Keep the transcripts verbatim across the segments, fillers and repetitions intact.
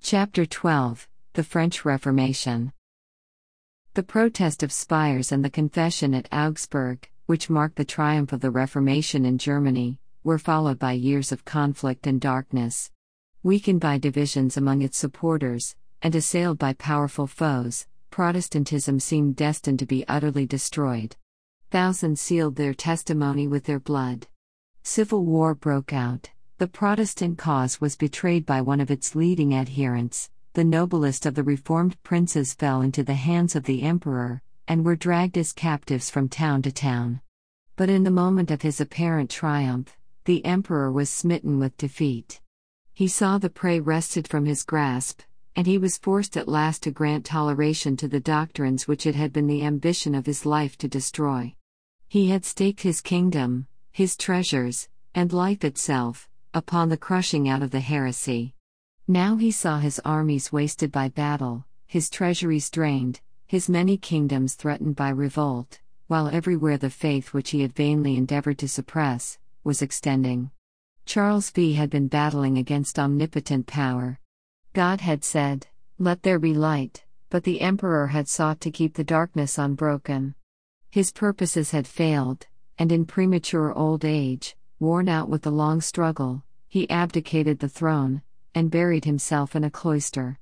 Chapter twelve The French Reformation. The protest of Spires and the Confession at Augsburg, which marked the triumph of the Reformation in Germany, were followed by years of conflict and darkness. Weakened by divisions among its supporters, and assailed by powerful foes, Protestantism seemed destined to be utterly destroyed. Thousands sealed their testimony with their blood. Civil war broke out. The Protestant cause was betrayed by one of its leading adherents. The noblest of the reformed princes fell into the hands of the emperor, and were dragged as captives from town to town. But in the moment of his apparent triumph, the emperor was smitten with defeat. He saw the prey wrested from his grasp, and he was forced at last to grant toleration to the doctrines which it had been the ambition of his life to destroy. He had staked his kingdom, his treasures, and life itself, upon the crushing out of the heresy. Now he saw his armies wasted by battle, his treasuries drained, his many kingdoms threatened by revolt, while everywhere the faith which he had vainly endeavored to suppress, was extending. Charles the First had been battling against omnipotent power. God had said, "Let there be light," but the emperor had sought to keep the darkness unbroken. His purposes had failed, and in premature old age, worn out with the long struggle, he abdicated the throne, and buried himself in a cloister.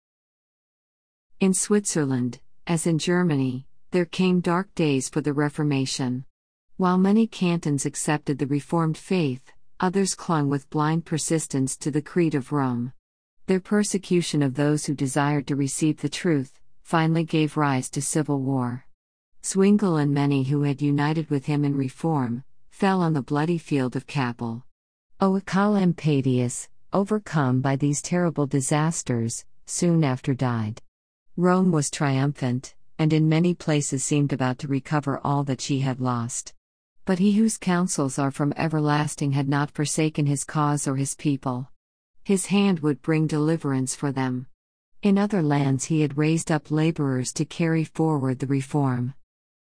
In Switzerland, as in Germany, there came dark days for the Reformation. While many cantons accepted the Reformed faith, others clung with blind persistence to the Creed of Rome. Their persecution of those who desired to receive the truth finally gave rise to civil war. Zwingle and many who had united with him in reform fell on the bloody field of Kappel. Oecolampadius, overcome by these terrible disasters, soon after died. Rome was triumphant, and in many places seemed about to recover all that she had lost. But he whose counsels are from everlasting had not forsaken his cause or his people. His hand would bring deliverance for them. In other lands he had raised up laborers to carry forward the reform.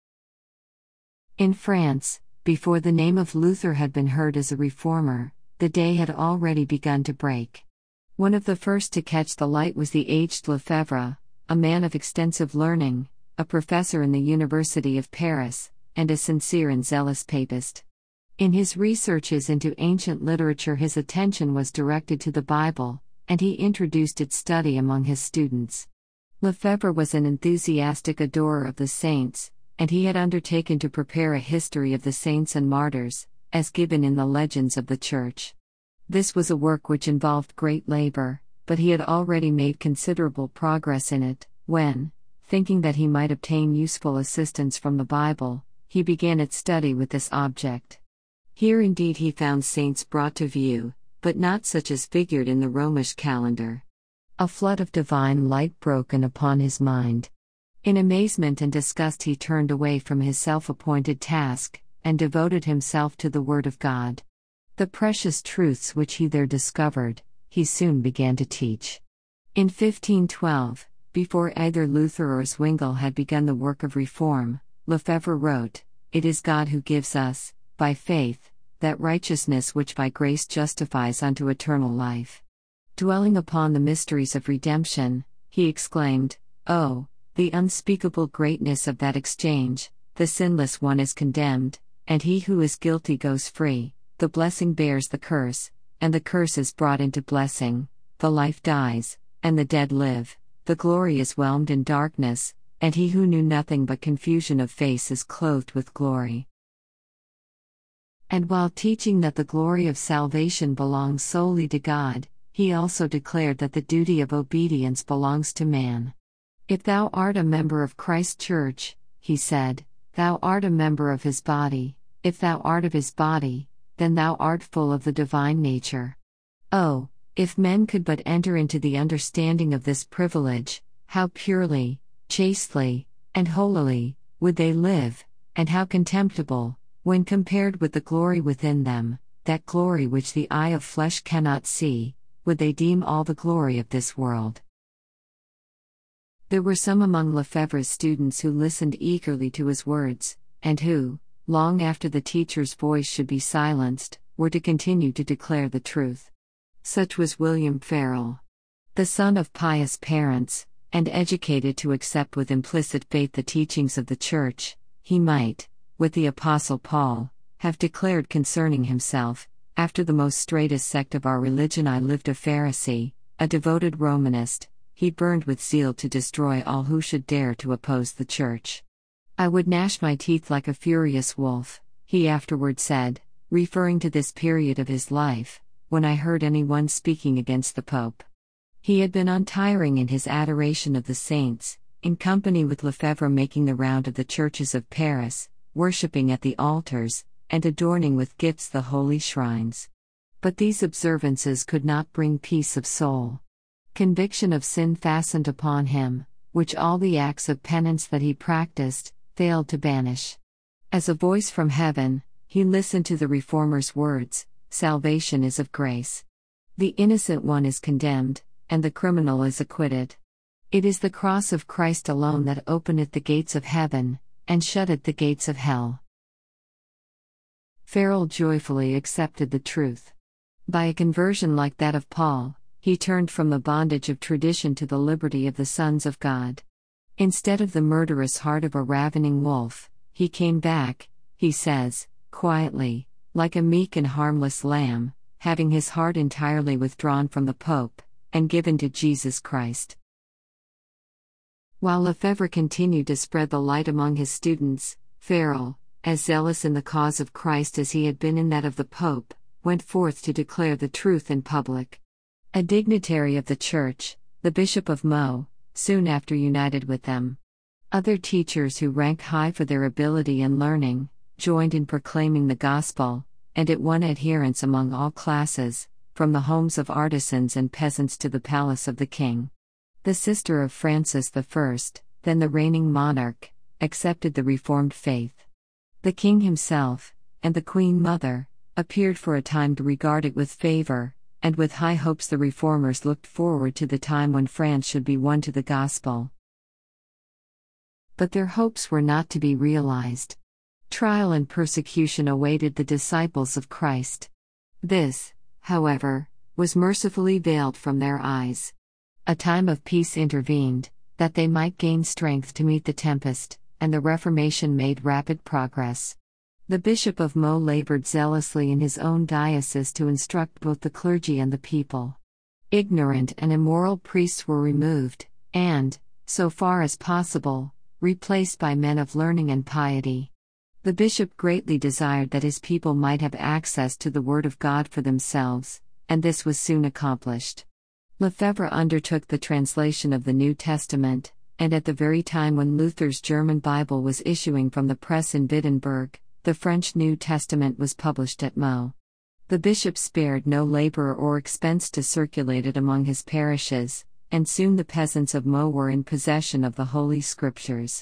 In France, before the name of Luther had been heard as a reformer, the day had already begun to break. One of the first to catch the light was the aged Lefebvre, a man of extensive learning, a professor in the University of Paris, and a sincere and zealous papist. In his researches into ancient literature his attention was directed to the Bible, and he introduced its study among his students. Lefebvre was an enthusiastic adorer of the saints, and he had undertaken to prepare a history of the saints and martyrs, as given in the legends of the Church. This was a work which involved great labor, but he had already made considerable progress in it, when, thinking that he might obtain useful assistance from the Bible, he began its study with this object. Here indeed he found saints brought to view, but not such as figured in the Romish calendar. A flood of divine light broke in upon his mind. In amazement and disgust he turned away from his self-appointed task, and devoted himself to the Word of God. The precious truths which he there discovered, he soon began to teach. In fifteen twelve, before either Luther or Zwingle had begun the work of reform, Lefebvre wrote, "It is God who gives us, by faith, that righteousness which by grace justifies unto eternal life." Dwelling upon the mysteries of redemption, he exclaimed, "Oh, the unspeakable greatness of that exchange! The sinless one is condemned, and he who is guilty goes free, the blessing bears the curse, and the curse is brought into blessing, the life dies, and the dead live, the glory is whelmed in darkness, and he who knew nothing but confusion of face is clothed with glory." And while teaching that the glory of salvation belongs solely to God, he also declared that the duty of obedience belongs to man. "If thou art a member of Christ's church," he said, "thou art a member of his body. If thou art of his body, then thou art full of the divine nature." Oh, if men could but enter into the understanding of this privilege, how purely, chastely, and holily would they live, and how contemptible, when compared with the glory within them, that glory which the eye of flesh cannot see, would they deem all the glory of this world. There were some among Lefebvre's students who listened eagerly to his words, and who, long after the teacher's voice should be silenced, were to continue to declare the truth. Such was William Farel. The son of pious parents, and educated to accept with implicit faith the teachings of the Church, he might, with the Apostle Paul, have declared concerning himself, after the most straightest sect of our religion I lived a Pharisee, a devoted Romanist, he burned with zeal to destroy all who should dare to oppose the Church. I would gnash my teeth like a furious wolf, he afterward said, referring to this period of his life, when I heard anyone speaking against the Pope. He had been untiring in his adoration of the saints, in company with Lefebvre making the round of the churches of Paris, worshipping at the altars, and adorning with gifts the holy shrines. But these observances could not bring peace of soul. Conviction of sin fastened upon him, which all the acts of penance that he practiced, failed to banish. As a voice from heaven, he listened to the Reformer's words, "Salvation is of grace. The innocent one is condemned, and the criminal is acquitted. It is the cross of Christ alone that openeth the gates of heaven, and shutteth the gates of hell." Farel joyfully accepted the truth. By a conversion like that of Paul, he turned from the bondage of tradition to the liberty of the sons of God. Instead of the murderous heart of a ravening wolf, he came back, he says, quietly, like a meek and harmless lamb, having his heart entirely withdrawn from the Pope, and given to Jesus Christ. While Lefebvre continued to spread the light among his students, Farel, as zealous in the cause of Christ as he had been in that of the Pope, went forth to declare the truth in public. A dignitary of the Church, the Bishop of Meaux, soon after united with them. Other teachers who rank high for their ability and learning, joined in proclaiming the gospel, and it won adherents among all classes, from the homes of artisans and peasants to the palace of the king. The sister of Francis the First, then the reigning monarch, accepted the Reformed faith. The king himself, and the Queen Mother, appeared for a time to regard it with favor, and with high hopes the Reformers looked forward to the time when France should be won to the gospel. But their hopes were not to be realized. Trial and persecution awaited the disciples of Christ. This, however, was mercifully veiled from their eyes. A time of peace intervened, that they might gain strength to meet the tempest, and the Reformation made rapid progress. The Bishop of Meaux labored zealously in his own diocese to instruct both the clergy and the people. Ignorant and immoral priests were removed, and, so far as possible, replaced by men of learning and piety. The bishop greatly desired that his people might have access to the Word of God for themselves, and this was soon accomplished. Lefebvre undertook the translation of the New Testament, and at the very time when Luther's German Bible was issuing from the press in Wittenberg, the French New Testament was published at Meaux. The bishop spared no labor or expense to circulate it among his parishes, and soon the peasants of Meaux were in possession of the Holy Scriptures.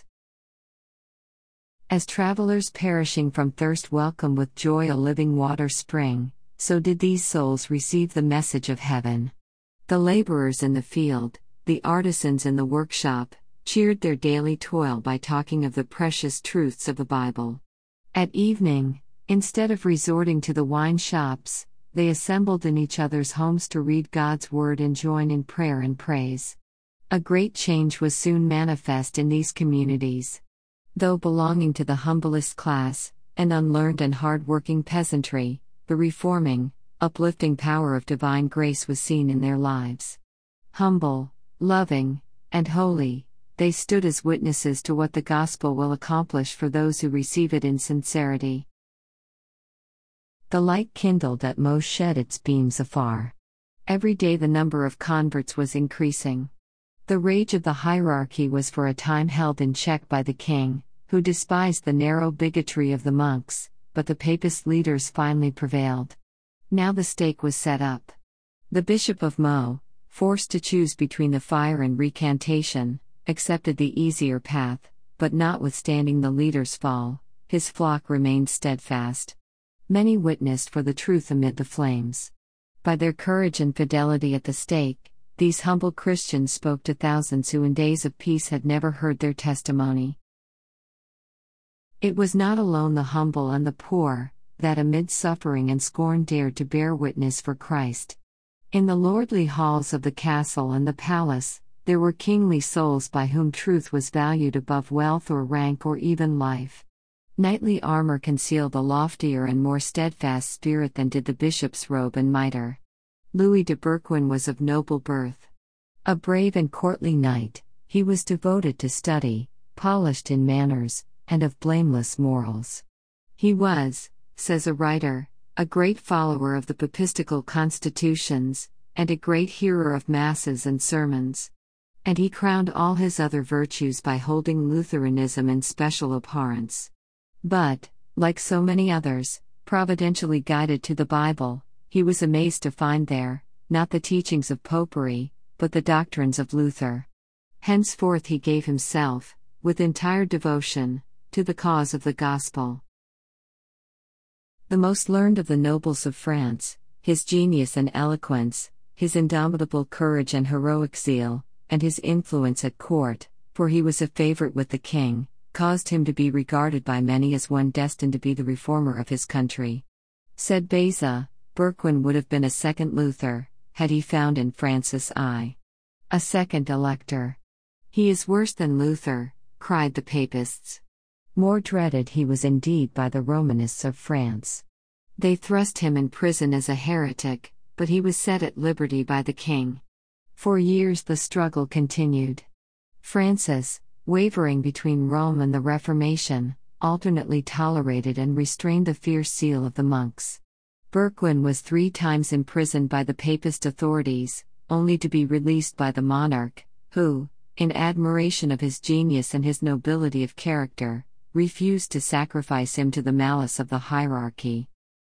As travelers perishing from thirst welcome with joy a living water spring, so did these souls receive the message of heaven. The laborers in the field, the artisans in the workshop, cheered their daily toil by talking of the precious truths of the Bible. At evening, instead of resorting to the wine shops, they assembled in each other's homes to read God's word and join in prayer and praise. A great change was soon manifest in these communities. Though belonging to the humblest class, an unlearned and hard-working peasantry, the reforming, uplifting power of divine grace was seen in their lives. Humble, loving, and holy, they stood as witnesses to what the gospel will accomplish for those who receive it in sincerity. The light kindled at Meaux shed its beams afar. Every day the number of converts was increasing. The rage of the hierarchy was for a time held in check by the king, who despised the narrow bigotry of the monks, but the papist leaders finally prevailed. Now the stake was set up. The Bishop of Meaux, forced to choose between the fire and recantation, accepted the easier path, but notwithstanding the leader's fall, his flock remained steadfast. Many witnessed for the truth amid the flames. By their courage and fidelity at the stake, these humble Christians spoke to thousands who in days of peace had never heard their testimony. It was not alone the humble and the poor, that amid suffering and scorn dared to bear witness for Christ. In the lordly halls of the castle and the palace, there were kingly souls by whom truth was valued above wealth or rank or even life. Knightly armor concealed a loftier and more steadfast spirit than did the bishop's robe and mitre. Louis de Berquin was of noble birth. A brave and courtly knight, he was devoted to study, polished in manners, and of blameless morals. He was, says a writer, a great follower of the papistical constitutions, and a great hearer of masses and sermons. And he crowned all his other virtues by holding Lutheranism in special abhorrence. But, like so many others, providentially guided to the Bible, he was amazed to find there, not the teachings of popery, but the doctrines of Luther. Henceforth he gave himself, with entire devotion, to the cause of the gospel. The most learned of the nobles of France, his genius and eloquence, his indomitable courage and heroic zeal, and his influence at court, for he was a favorite with the king, caused him to be regarded by many as one destined to be the reformer of his country. Said Beza, Berquin would have been a second Luther, had he found in Francis I. a second elector. He is worse than Luther, cried the papists. More dreaded he was indeed by the Romanists of France. They thrust him in prison as a heretic, but he was set at liberty by the king. For years the struggle continued. Francis, wavering between Rome and the Reformation, alternately tolerated and restrained the fierce zeal of the monks. Berquin was three times imprisoned by the papist authorities, only to be released by the monarch, who, in admiration of his genius and his nobility of character, refused to sacrifice him to the malice of the hierarchy.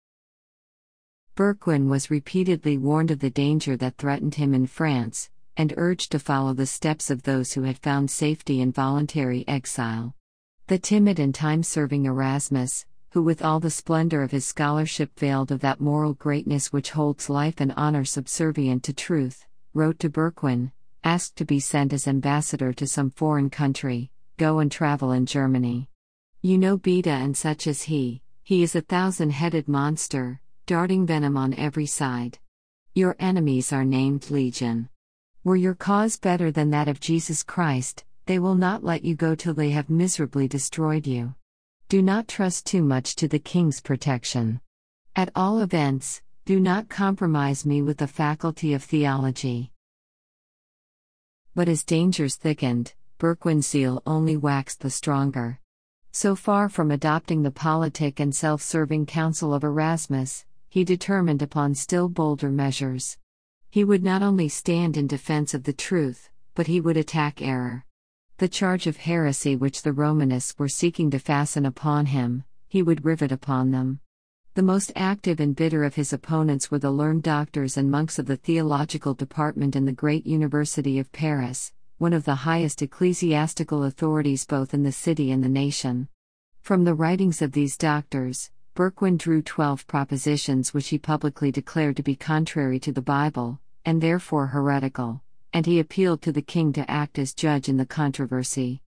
Berquin was repeatedly warned of the danger that threatened him in France, and urged to follow the steps of those who had found safety in voluntary exile. The timid and time-serving Erasmus, who with all the splendor of his scholarship failed of that moral greatness which holds life and honor subservient to truth, wrote to Berquin, asked to be sent as ambassador to some foreign country, go and travel in Germany. You know Beda and such as he, he is a thousand-headed monster, darting venom on every side. Your enemies are named Legion. Were your cause better than that of Jesus Christ, they will not let you go till they have miserably destroyed you. Do not trust too much to the king's protection. At all events, do not compromise me with the faculty of theology. But as dangers thickened, Berquin's zeal only waxed the stronger. So far from adopting the politic and self-serving counsel of Erasmus, he determined upon still bolder measures. He would not only stand in defense of the truth, but he would attack error. The charge of heresy which the Romanists were seeking to fasten upon him, he would rivet upon them. The most active and bitter of his opponents were the learned doctors and monks of the theological department in the great University of Paris, one of the highest ecclesiastical authorities both in the city and the nation. From the writings of these doctors, Berquin drew twelve propositions which he publicly declared to be contrary to the Bible, and therefore heretical, and he appealed to the king to act as judge in the controversy.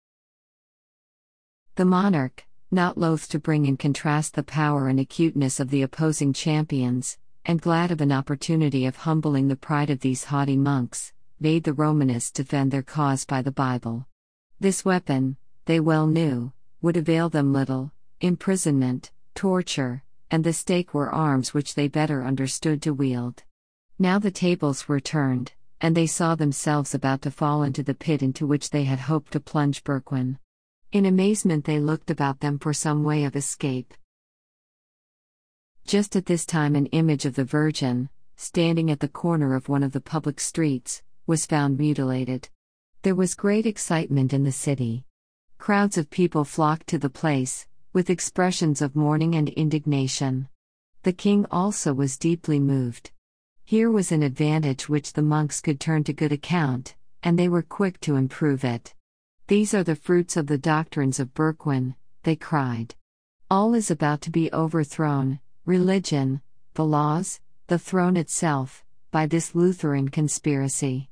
The monarch, not loath to bring in contrast the power and acuteness of the opposing champions, and glad of an opportunity of humbling the pride of these haughty monks, bade the Romanists defend their cause by the Bible. This weapon, they well knew, would avail them little. Imprisonment, torture, and the stake were arms which they better understood to wield. Now the tables were turned, and they saw themselves about to fall into the pit into which they had hoped to plunge Berquin. In amazement they looked about them for some way of escape. Just at this time an image of the Virgin, standing at the corner of one of the public streets, was found mutilated. There was great excitement in the city. Crowds of people flocked to the place, with expressions of mourning and indignation. The king also was deeply moved. Here was an advantage which the monks could turn to good account, and they were quick to improve it. These are the fruits of the doctrines of Berquin, they cried. All is about to be overthrown, religion, the laws, the throne itself, by this Lutheran conspiracy.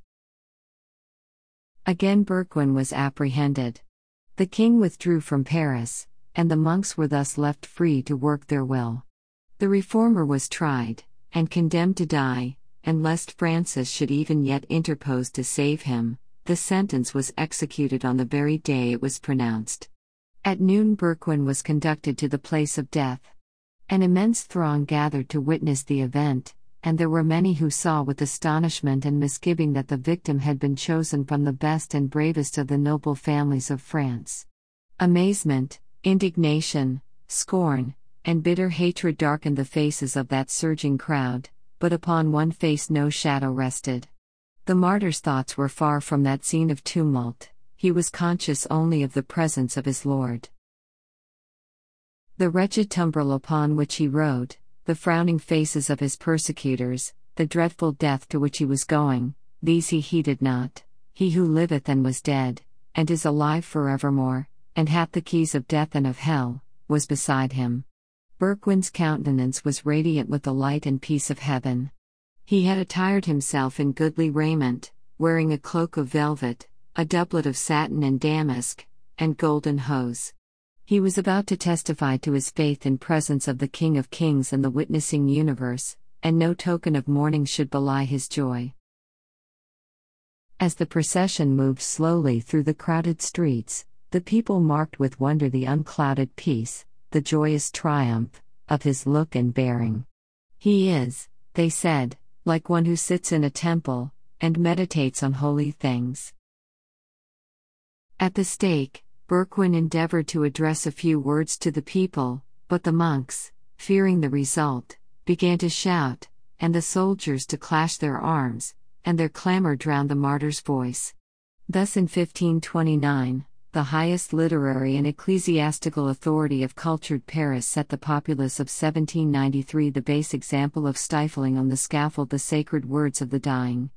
Again Berquin was apprehended. The king withdrew from Paris, and the monks were thus left free to work their will. The reformer was tried, and condemned to die, and lest Francis should even yet interpose to save him, the sentence was executed on the very day it was pronounced. At noon Berquin was conducted to the place of death. An immense throng gathered to witness the event, and there were many who saw with astonishment and misgiving that the victim had been chosen from the best and bravest of the noble families of France. Amazement, indignation, scorn, and bitter hatred darkened the faces of that surging crowd, but upon one face no shadow rested. The martyr's thoughts were far from that scene of tumult; he was conscious only of the presence of his Lord. The wretched tumbril upon which he rode, the frowning faces of his persecutors, the dreadful death to which he was going, these he heeded not. He who liveth and was dead, and is alive forevermore, and hath the keys of death and of hell, was beside him. Berquin's countenance was radiant with the light and peace of heaven. He had attired himself in goodly raiment, wearing a cloak of velvet, a doublet of satin and damask, and golden hose. He was about to testify to his faith in presence of the King of Kings and the witnessing universe, and no token of mourning should belie his joy. As the procession moved slowly through the crowded streets, the people marked with wonder the unclouded peace, the joyous triumph, of his look and bearing. He is, they said, like one who sits in a temple, and meditates on holy things. At the stake, Berquin endeavored to address a few words to the people, but the monks, fearing the result, began to shout, and the soldiers to clash their arms, and their clamor drowned the martyr's voice. Thus in fifteen twenty-nine, the highest literary and ecclesiastical authority of cultured Paris set the populace of seventeen ninety-three the base example of stifling on the scaffold the sacred words of the dying.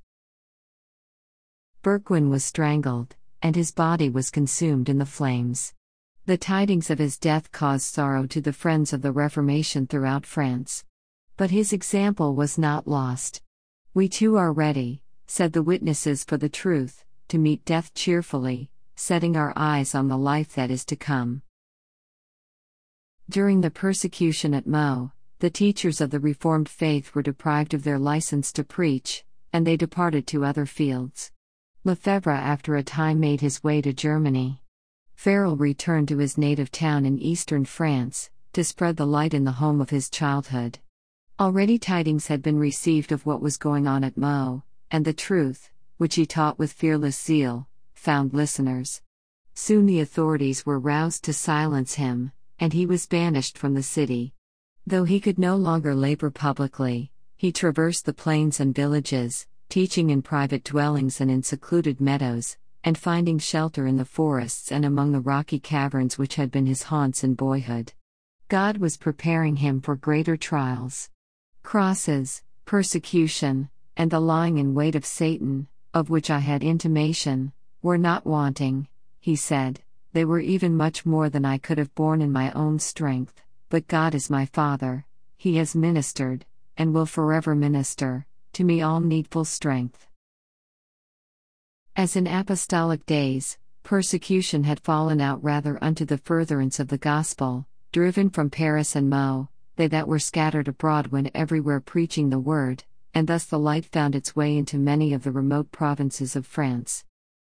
Berquin was strangled, and his body was consumed in the flames. The tidings of his death caused sorrow to the friends of the Reformation throughout France. But his example was not lost. "We too are ready," said the witnesses for the truth, "to meet death cheerfully, setting our eyes on the life that is to come." During the persecution at Meaux, the teachers of the Reformed faith were deprived of their license to preach, and they departed to other fields. Lefebvre after a time made his way to Germany. Farel returned to his native town in eastern France, to spread the light in the home of his childhood. Already tidings had been received of what was going on at Meaux, and the truth, which he taught with fearless zeal, found listeners. Soon the authorities were roused to silence him, and he was banished from the city. Though he could no longer labor publicly, he traversed the plains and villages, teaching in private dwellings and in secluded meadows, and finding shelter in the forests and among the rocky caverns which had been his haunts in boyhood. God was preparing him for greater trials. Crosses, persecution, and the lying in wait of Satan, of which I had intimation, were not wanting, he said. They were even much more than I could have borne in my own strength, but God is my Father. He has ministered, and will forever minister, to me all needful strength. As in apostolic days, persecution had fallen out rather unto the furtherance of the gospel, driven from Paris and Meaux, they that were scattered abroad went everywhere preaching the word, and thus the light found its way into many of the remote provinces of France.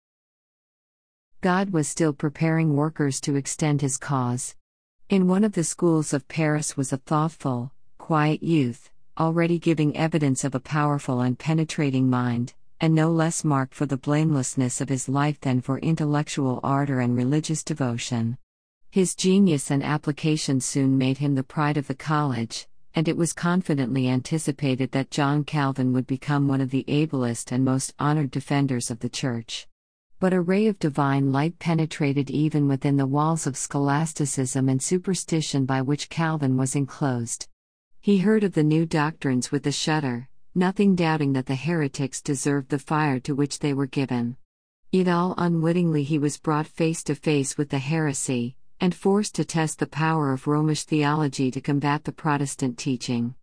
God was still preparing workers to extend his cause. In one of the schools of Paris was a thoughtful, quiet youth, already giving evidence of a powerful and penetrating mind, and no less marked for the blamelessness of his life than for intellectual ardor and religious devotion. His genius and application soon made him the pride of the college, and it was confidently anticipated that John Calvin would become one of the ablest and most honored defenders of the Church. But a ray of divine light penetrated even within the walls of scholasticism and superstition by which Calvin was enclosed. He heard of the new doctrines with a shudder, nothing doubting that the heretics deserved the fire to which they were given. Yet all unwittingly he was brought face to face with the heresy, and forced to test the power of Romish theology to combat the Protestant teaching.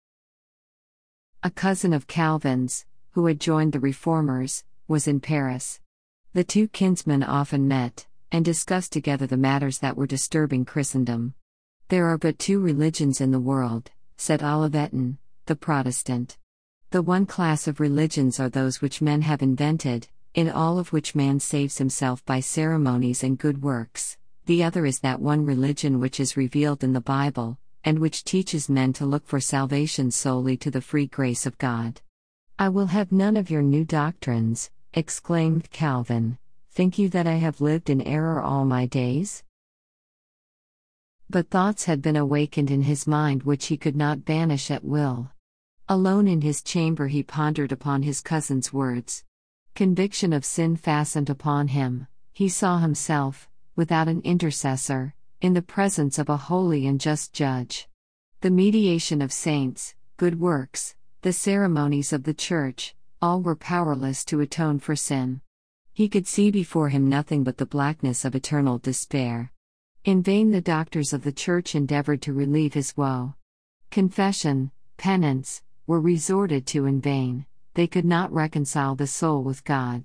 A cousin of Calvin's, who had joined the Reformers, was in Paris. The two kinsmen often met, and discussed together the matters that were disturbing Christendom. "There are but two religions in the world," said Olivetan, "the Protestant The one class of religions are those which men have invented, in all of which man saves himself by ceremonies and good works. The other is that one religion which is revealed in the Bible, and which teaches men to look for salvation solely to the free grace of God. "I will have none of your new doctrines," exclaimed Calvin. "Think you that I have lived in error all my days?" But thoughts had been awakened in his mind which he could not banish at will. Alone in his chamber he pondered upon his cousin's words. Conviction of sin fastened upon him. He saw himself, without an intercessor, in the presence of a holy and just judge. The mediation of saints, good works, the ceremonies of the Church, all were powerless to atone for sin. He could see before him nothing but the blackness of eternal despair. In vain the doctors of the Church endeavored to relieve his woe. Confession, penance, were resorted to in vain. They could not reconcile the soul with God.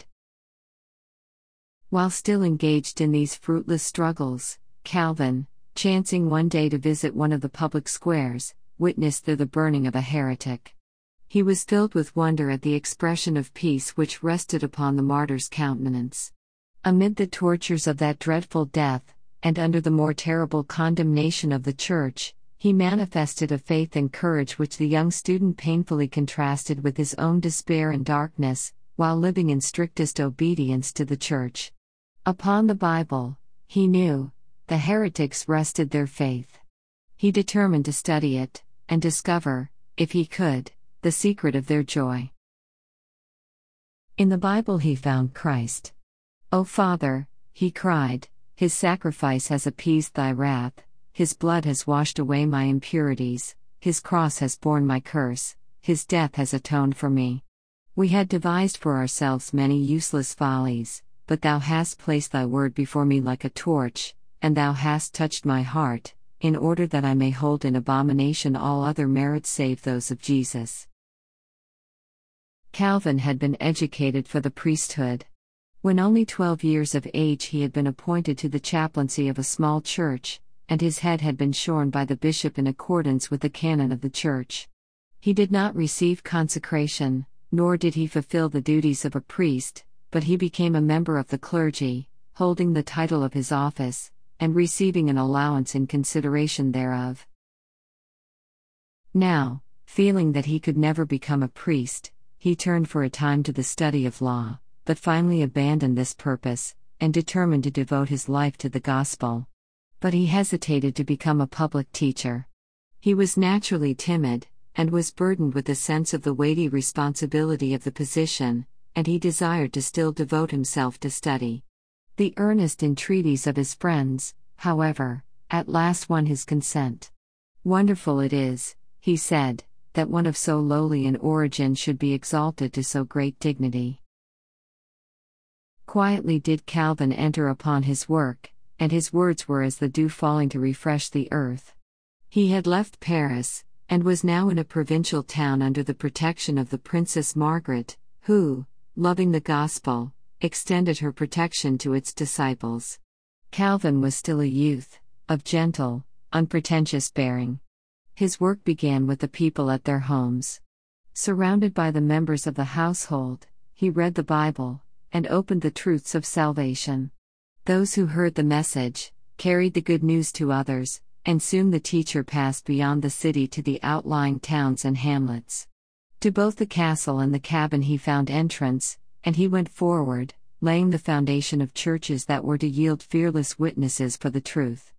While still engaged in these fruitless struggles, Calvin, chancing one day to visit one of the public squares, witnessed there the burning of a heretic. He was filled with wonder at the expression of peace which rested upon the martyr's countenance. Amid the tortures of that dreadful death, and under the more terrible condemnation of the Church, he manifested a faith and courage which the young student painfully contrasted with his own despair and darkness, while living in strictest obedience to the Church. Upon the Bible, he knew, the heretics rested their faith. He determined to study it, and discover, if he could, the secret of their joy. In the Bible he found Christ. "O Father," he cried, "His sacrifice has appeased thy wrath. His blood has washed away my impurities, His cross has borne my curse, His death has atoned for me. We had devised for ourselves many useless follies, but Thou hast placed Thy word before me like a torch, and Thou hast touched my heart, in order that I may hold in abomination all other merits save those of Jesus." Calvin had been educated for the priesthood. When only twelve years of age he had been appointed to the chaplaincy of a small church, and his head had been shorn by the bishop in accordance with the canon of the Church. He did not receive consecration, nor did he fulfill the duties of a priest, but he became a member of the clergy, holding the title of his office, and receiving an allowance in consideration thereof. Now, feeling that he could never become a priest, he turned for a time to the study of law, but finally abandoned this purpose, and determined to devote his life to the gospel. But he hesitated to become a public teacher. He was naturally timid, and was burdened with a sense of the weighty responsibility of the position, and he desired to still devote himself to study. The earnest entreaties of his friends, however, at last won his consent. "Wonderful it is," he said, "that one of so lowly an origin should be exalted to so great dignity." Quietly did Calvin enter upon his work, and his words were as the dew falling to refresh the earth. He had left Paris, and was now in a provincial town under the protection of the Princess Margaret, who, loving the gospel, extended her protection to its disciples. Calvin was still a youth, of gentle, unpretentious bearing. His work began with the people at their homes. Surrounded by the members of the household, he read the Bible, and opened the truths of salvation. Those who heard the message, carried the good news to others, and soon the teacher passed beyond the city to the outlying towns and hamlets. To both the castle and the cabin he found entrance, and he went forward, laying the foundation of churches that were to yield fearless witnesses for the truth.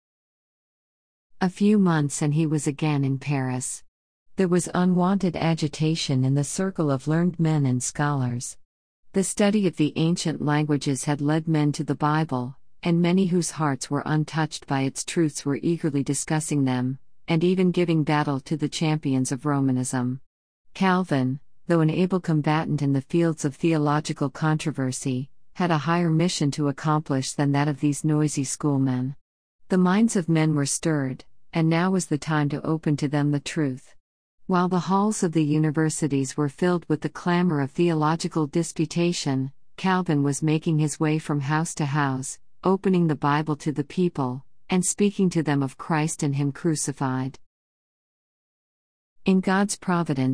A few months and he was again in Paris. There was unwonted agitation in the circle of learned men and scholars. The study of the ancient languages had led men to the Bible, and many whose hearts were untouched by its truths were eagerly discussing them, and even giving battle to the champions of Romanism. Calvin, though an able combatant in the fields of theological controversy, had a higher mission to accomplish than that of these noisy schoolmen. The minds of men were stirred, and now was the time to open to them the truth. While the halls of the universities were filled with the clamor of theological disputation, Calvin was making his way from house to house, opening the Bible to the people, and speaking to them of Christ and Him crucified. In God's providence,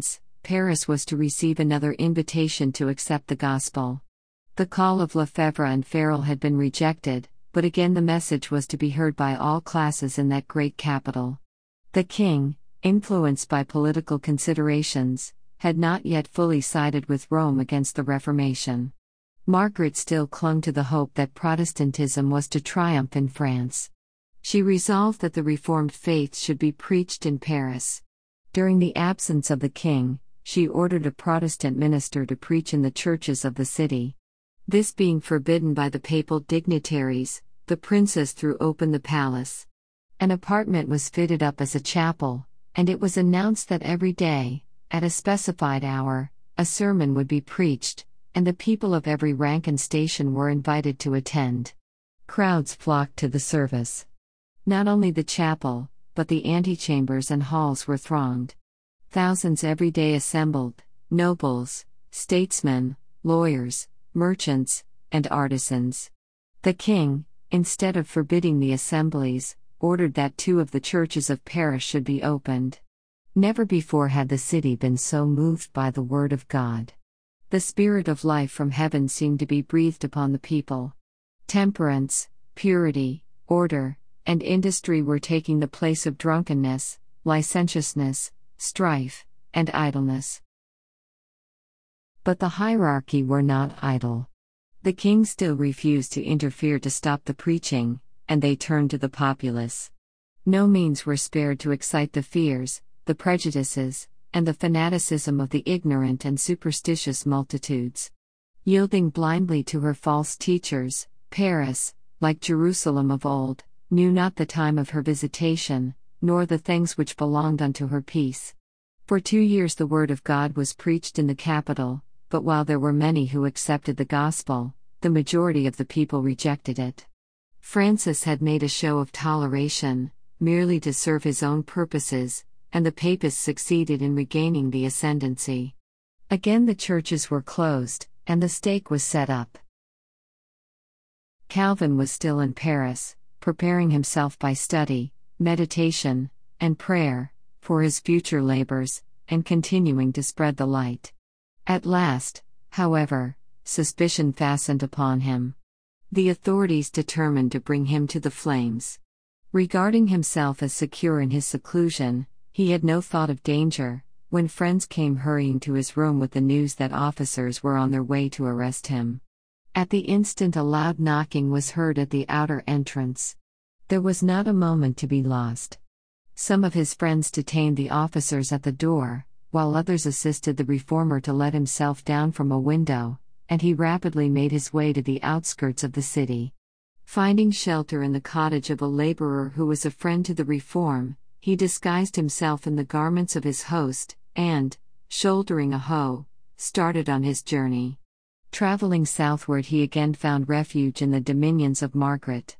Paris was to receive another invitation to accept the gospel. The call of Lefebvre and Farel had been rejected, but again the message was to be heard by all classes in that great capital. The king, influenced by political considerations, had not yet fully sided with Rome against the Reformation. Margaret still clung to the hope that Protestantism was to triumph in France. She resolved that the Reformed faith should be preached in Paris. During the absence of the king, she ordered a Protestant minister to preach in the churches of the city. This being forbidden by the papal dignitaries, the princess threw open the palace. An apartment was fitted up as a chapel, and it was announced that every day, at a specified hour, a sermon would be preached, and the people of every rank and station were invited to attend. Crowds flocked to the service. Not only the chapel, but the antechambers and halls were thronged. Thousands every day assembled, nobles, statesmen, lawyers, merchants, and artisans. The king, instead of forbidding the assemblies, ordered that two of the churches of Paris should be opened. Never before had the city been so moved by the word of God. The spirit of life from heaven seemed to be breathed upon the people. Temperance, purity, order, and industry were taking the place of drunkenness, licentiousness, strife, and idleness. But the hierarchy were not idle. The king still refused to interfere to stop the preaching, and they turned to the populace. No means were spared to excite the fears, the prejudices, and the fanaticism of the ignorant and superstitious multitudes. Yielding blindly to her false teachers, Paris, like Jerusalem of old, knew not the time of her visitation, nor the things which belonged unto her peace. For two years the word of God was preached in the capital, but while there were many who accepted the gospel, the majority of the people rejected it. Francis had made a show of toleration, merely to serve his own purposes, and the papists succeeded in regaining the ascendancy. Again the churches were closed, and the stake was set up. Calvin was still in Paris, preparing himself by study, meditation, and prayer, for his future labors, and continuing to spread the light. At last, however, suspicion fastened upon him. The authorities determined to bring him to the flames. Regarding himself as secure in his seclusion, he had no thought of danger, when friends came hurrying to his room with the news that officers were on their way to arrest him. At the instant a loud knocking was heard at the outer entrance. There was not a moment to be lost. Some of his friends detained the officers at the door, while others assisted the reformer to let himself down from a window, and he rapidly made his way to the outskirts of the city. Finding shelter in the cottage of a laborer who was a friend to the reform, he disguised himself in the garments of his host, and, shouldering a hoe, started on his journey. Traveling southward, he again found refuge in the dominions of Margaret.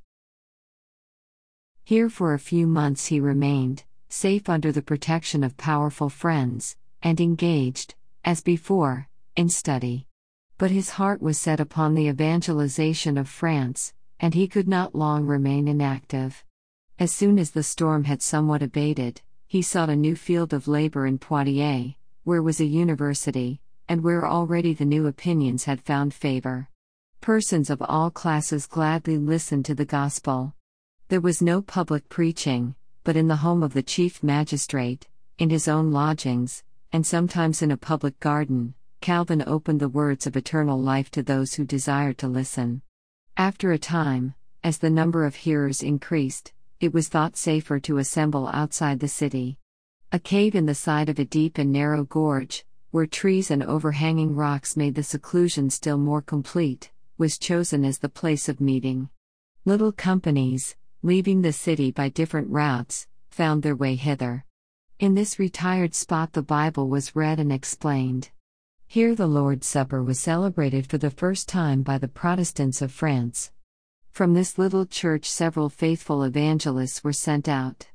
Here for a few months he remained, safe under the protection of powerful friends, and engaged, as before, in study. But his heart was set upon the evangelization of France, and he could not long remain inactive. As soon as the storm had somewhat abated, he sought a new field of labor in Poitiers, where was a university, and where already the new opinions had found favor. Persons of all classes gladly listened to the gospel. There was no public preaching, but in the home of the chief magistrate, in his own lodgings, and sometimes in a public garden, Calvin opened the words of eternal life to those who desired to listen. After a time, as the number of hearers increased, it was thought safer to assemble outside the city. A cave in the side of a deep and narrow gorge, where trees and overhanging rocks made the seclusion still more complete, was chosen as the place of meeting. Little companies, leaving the city by different routes, found their way hither. In this retired spot the Bible was read and explained. Here the Lord's Supper was celebrated for the first time by the Protestants of France. From this little church several faithful evangelists were sent out.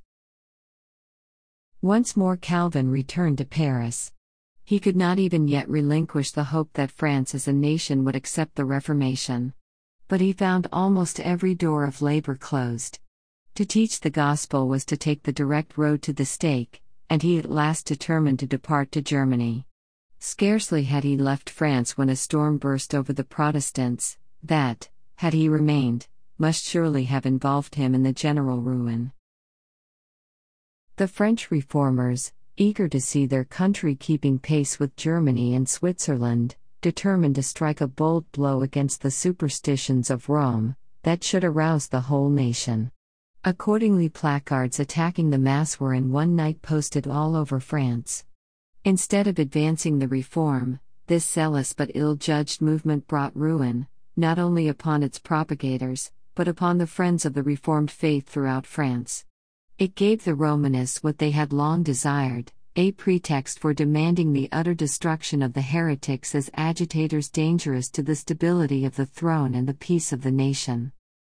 Once more Calvin returned to Paris. He could not even yet relinquish the hope that France as a nation would accept the Reformation. But he found almost every door of labor closed. To teach the gospel was to take the direct road to the stake, and he at last determined to depart to Germany. Scarcely had he left France when a storm burst over the Protestants, that, had he remained, must surely have involved him in the general ruin. The French reformers, eager to see their country keeping pace with Germany and Switzerland, determined to strike a bold blow against the superstitions of Rome, that should arouse the whole nation. Accordingly, placards attacking the Mass were in one night posted all over France. Instead of advancing the reform, this zealous but ill-judged movement brought ruin, not only upon its propagators, but upon the friends of the Reformed faith throughout France. It gave the Romanists what they had long desired, a pretext for demanding the utter destruction of the heretics as agitators dangerous to the stability of the throne and the peace of the nation.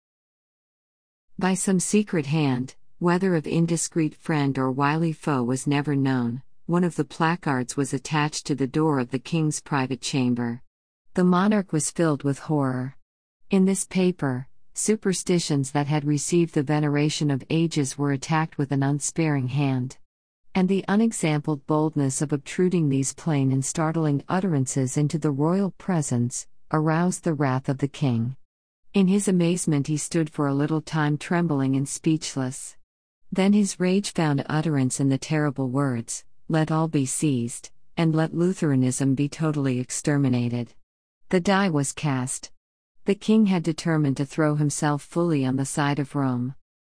By some secret hand, whether of indiscreet friend or wily foe was never known, one of the placards was attached to the door of the king's private chamber. The monarch was filled with horror. In this paper, superstitions that had received the veneration of ages were attacked with an unsparing hand. And the unexampled boldness of obtruding these plain and startling utterances into the royal presence aroused the wrath of the king. In his amazement he stood for a little time trembling and speechless. Then his rage found utterance in the terrible words, "Let all be seized, and let Lutheranism be totally exterminated." The die was cast. The king had determined to throw himself fully on the side of Rome.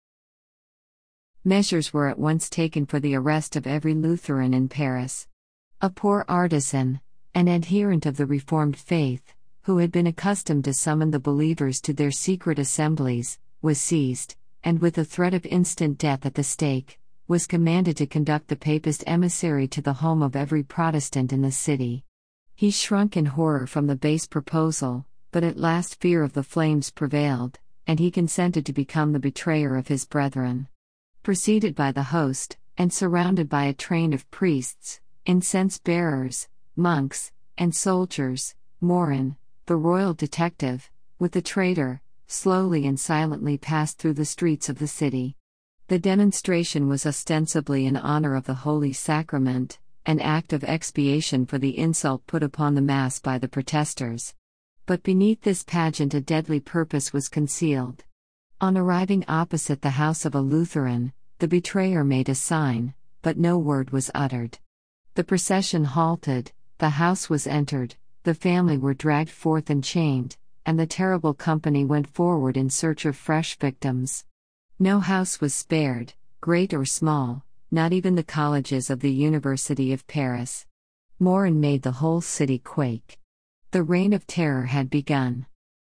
Measures were at once taken for the arrest of every Lutheran in Paris. A poor artisan, an adherent of the Reformed faith, who had been accustomed to summon the believers to their secret assemblies, was seized, and with the threat of instant death at the stake, was commanded to conduct the Papist emissary to the home of every Protestant in the city. He shrunk in horror from the base proposal, but at last fear of the flames prevailed, and he consented to become the betrayer of his brethren. Preceded by the host, and surrounded by a train of priests, incense-bearers, monks, and soldiers, Morin, the royal detective, with the traitor, slowly and silently passed through the streets of the city. The demonstration was ostensibly in honor of the Holy Sacrament, an act of expiation for the insult put upon the Mass by the protesters. But beneath this pageant a deadly purpose was concealed. On arriving opposite the house of a Lutheran, the betrayer made a sign, but no word was uttered. The procession halted, the house was entered, the family were dragged forth and chained, and the terrible company went forward in search of fresh victims. No house was spared, great or small, not even the colleges of the University of Paris. Morin made the whole city quake. The reign of terror had begun.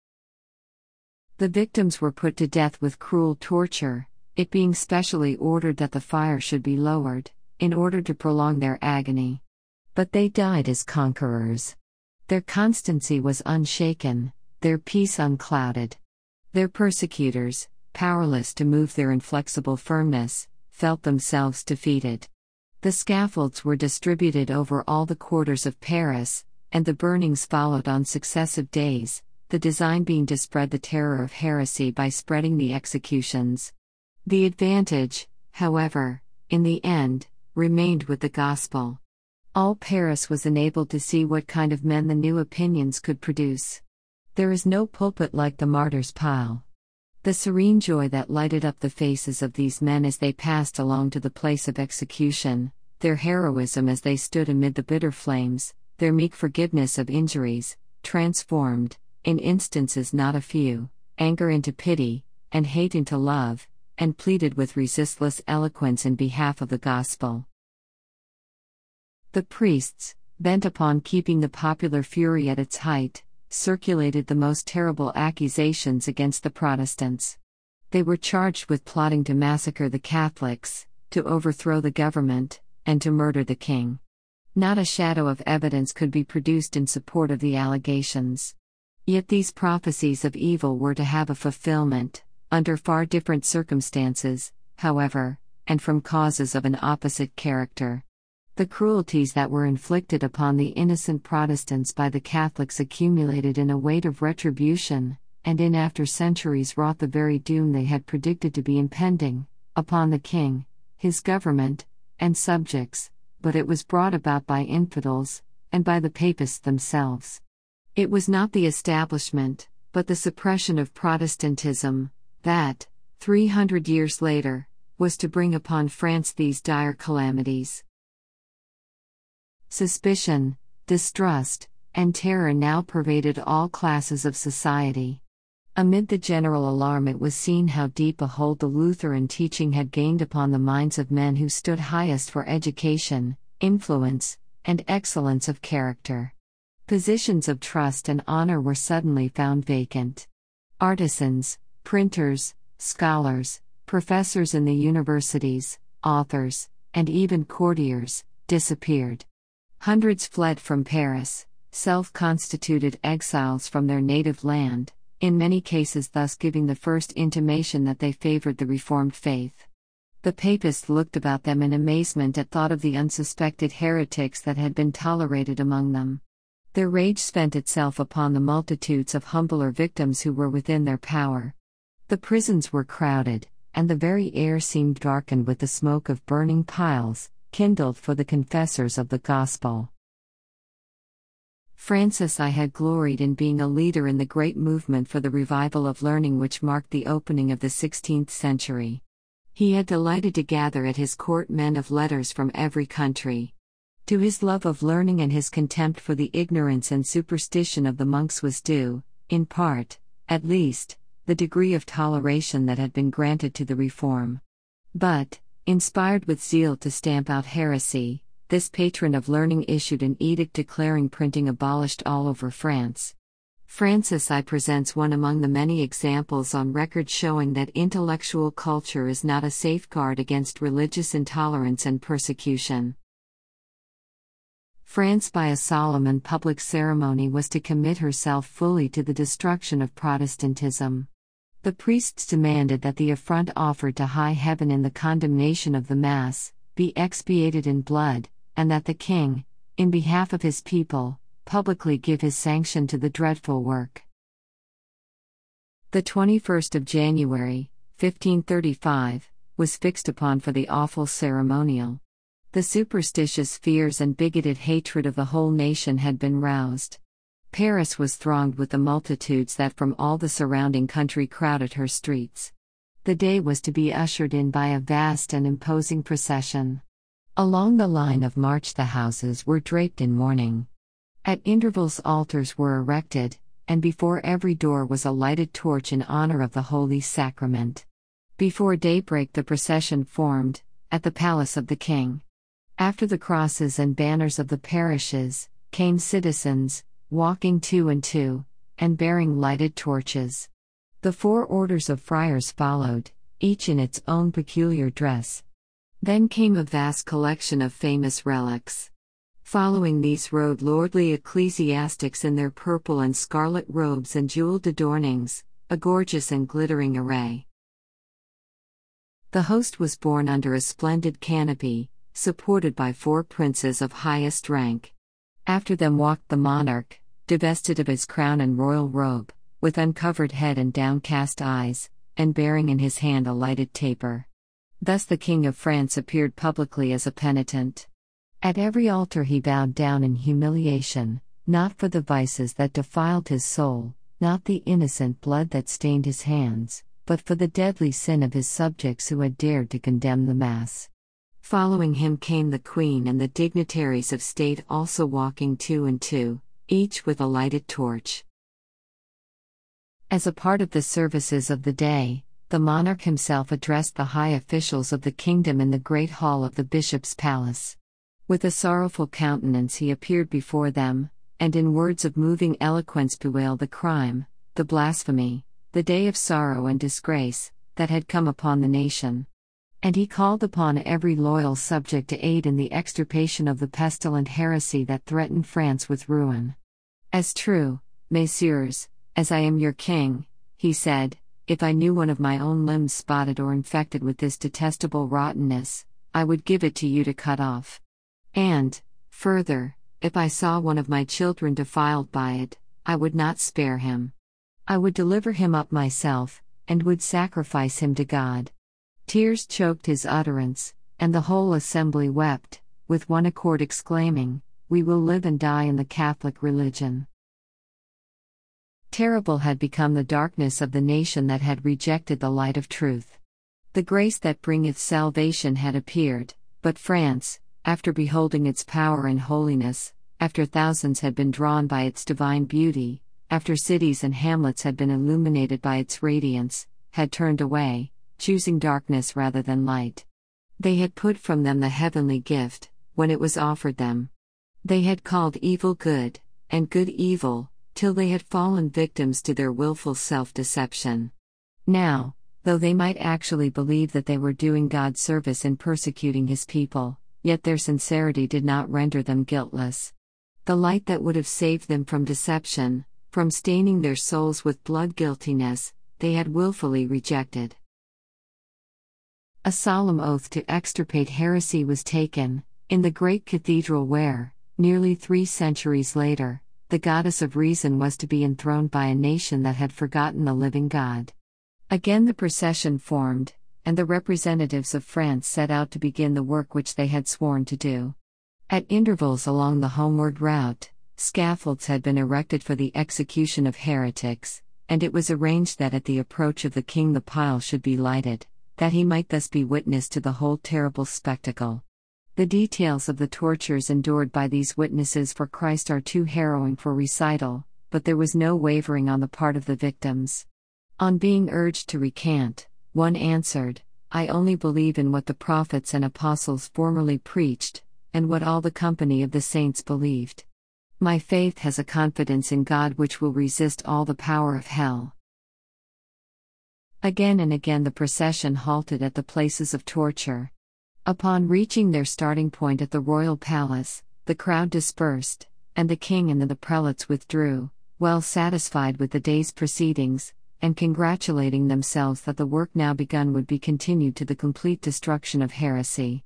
The victims were put to death with cruel torture, it being specially ordered that the fire should be lowered, in order to prolong their agony. But they died as conquerors. Their constancy was unshaken, their peace unclouded. Their persecutors, powerless to move their inflexible firmness, felt themselves defeated. The scaffolds were distributed over all the quarters of Paris, and the burnings followed on successive days, the design being to spread the terror of heresy by spreading the executions. The advantage, however, in the end, remained with the gospel. All Paris was enabled to see what kind of men the new opinions could produce. There is no pulpit like the martyr's pile. The serene joy that lighted up the faces of these men as they passed along to the place of execution, their heroism as they stood amid the bitter flames, their meek forgiveness of injuries, transformed, in instances not a few, anger into pity, and hate into love, and pleaded with resistless eloquence in behalf of the gospel. The priests, bent upon keeping the popular fury at its height, circulated the most terrible accusations against the Protestants. They were charged with plotting to massacre the Catholics, to overthrow the government, and to murder the king. Not a shadow of evidence could be produced in support of the allegations. Yet these prophecies of evil were to have a fulfillment, under far different circumstances, however, and from causes of an opposite character. The cruelties that were inflicted upon the innocent Protestants by the Catholics accumulated in a weight of retribution, and in after centuries wrought the very doom they had predicted to be impending, upon the king, his government, and subjects, but it was brought about by infidels, and by the Papists themselves. It was not the establishment, but the suppression of Protestantism, that, three hundred years later, was to bring upon France these dire calamities. Suspicion, distrust, and terror now pervaded all classes of society. Amid the general alarm, it was seen how deep a hold the Lutheran teaching had gained upon the minds of men who stood highest for education, influence, and excellence of character. Positions of trust and honor were suddenly found vacant. Artisans, printers, scholars, professors in the universities, authors, and even courtiers, disappeared. Hundreds fled from Paris, self-constituted exiles from their native land, in many cases thus giving the first intimation that they favored the Reformed faith. The Papists looked about them in amazement at thought of the unsuspected heretics that had been tolerated among them. Their rage spent itself upon the multitudes of humbler victims who were within their power. The prisons were crowded, and the very air seemed darkened with the smoke of burning piles, kindled for the confessors of the gospel. Francis I had gloried in being a leader in the great movement for the revival of learning which marked the opening of the sixteenth century. He had delighted to gather at his court men of letters from every country. To his love of learning and his contempt for the ignorance and superstition of the monks was due, in part, at least, the degree of toleration that had been granted to the reform. But, inspired with zeal to stamp out heresy, this patron of learning issued an edict declaring printing abolished all over France. Francis I presents one among the many examples on record showing that intellectual culture is not a safeguard against religious intolerance and persecution. France by a solemn and public ceremony was to commit herself fully to the destruction of Protestantism. The priests demanded that the affront offered to high heaven in the condemnation of the Mass be expiated in blood, and that the king, in behalf of his people, publicly give his sanction to the dreadful work. The twenty-first of January, fifteen thirty-five, was fixed upon for the awful ceremonial. The superstitious fears and bigoted hatred of the whole nation had been roused. Paris was thronged with the multitudes that from all the surrounding country crowded her streets. The day was to be ushered in by a vast and imposing procession. Along the line of march the houses were draped in mourning. At intervals altars were erected, and before every door was a lighted torch in honor of the Holy Sacrament. Before daybreak the procession formed, at the palace of the king. After the crosses and banners of the parishes, came citizens, walking two and two, and bearing lighted torches. The four orders of friars followed, each in its own peculiar dress. Then came a vast collection of famous relics. Following these rode lordly ecclesiastics in their purple and scarlet robes and jeweled adornings, a gorgeous and glittering array. The host was borne under a splendid canopy, supported by four princes of highest rank. After them walked the monarch, divested of his crown and royal robe, with uncovered head and downcast eyes, and bearing in his hand a lighted taper. Thus the King of France appeared publicly as a penitent. At every altar he bowed down in humiliation, not for the vices that defiled his soul, not the innocent blood that stained his hands, but for the deadly sin of his subjects who had dared to condemn the Mass. Following him came the Queen and the dignitaries of state also walking two and two, each with a lighted torch. As a part of the services of the day, the monarch himself addressed the high officials of the kingdom in the great hall of the bishop's palace. With a sorrowful countenance he appeared before them, and in words of moving eloquence bewailed the crime, the blasphemy, the day of sorrow and disgrace, that had come upon the nation. And he called upon every loyal subject to aid in the extirpation of the pestilent heresy that threatened France with ruin. As true, messieurs, as I am your king, he said, if I knew one of my own limbs spotted or infected with this detestable rottenness, I would give it to you to cut off. And, further, if I saw one of my children defiled by it, I would not spare him. I would deliver him up myself, and would sacrifice him to God. Tears choked his utterance, and the whole assembly wept, with one accord exclaiming, we will live and die in the Catholic religion. Terrible had become the darkness of the nation that had rejected the light of truth. The grace that bringeth salvation had appeared, but France, after beholding its power and holiness, after thousands had been drawn by its divine beauty, after cities and hamlets had been illuminated by its radiance, had turned away, choosing darkness rather than light. They had put from them the heavenly gift, when it was offered them. They had called evil good, and good evil, till they had fallen victims to their willful self-deception. Now, though they might actually believe that they were doing God service in persecuting His people, yet their sincerity did not render them guiltless. The light that would have saved them from deception, from staining their souls with blood guiltiness, they had willfully rejected. A solemn oath to extirpate heresy was taken, in the great cathedral where, nearly three centuries later, the goddess of reason was to be enthroned by a nation that had forgotten the living God. Again the procession formed, and the representatives of France set out to begin the work which they had sworn to do. At intervals along the homeward route, scaffolds had been erected for the execution of heretics, and it was arranged that at the approach of the king the pile should be lighted, that he might thus be witness to the whole terrible spectacle. The details of the tortures endured by these witnesses for Christ are too harrowing for recital, but there was no wavering on the part of the victims. On being urged to recant, one answered, "I only believe in what the prophets and apostles formerly preached, and what all the company of the saints believed. My faith has a confidence in God which will resist all the power of hell." Again and again the procession halted at the places of torture. Upon reaching their starting point at the royal palace, the crowd dispersed, and the king and the prelates withdrew, well satisfied with the day's proceedings, and congratulating themselves that the work now begun would be continued to the complete destruction of heresy.